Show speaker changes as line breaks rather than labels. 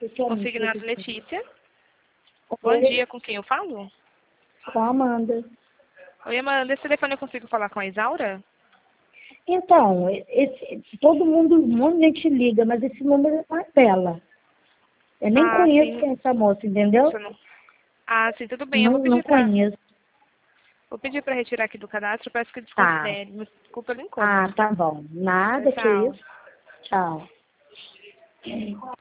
Consignado Letícia. Bom dia, com quem eu falo?
Com a Amanda.
Oi, Amanda, esse telefone eu consigo falar com a Isaura?
Então, todo mundo, um monte de gente liga, mas esse número não é dela. Eu nem conheço
Sim.
quem é essa moça, entendeu?
Você não... sim, tudo bem.
Não conheço.
Vou pedir para retirar aqui do cadastro. Peço que desconsidere. Me desculpa pelo incômodo.
Tá bom. Nada, que
Tchau.
isso. Tchau.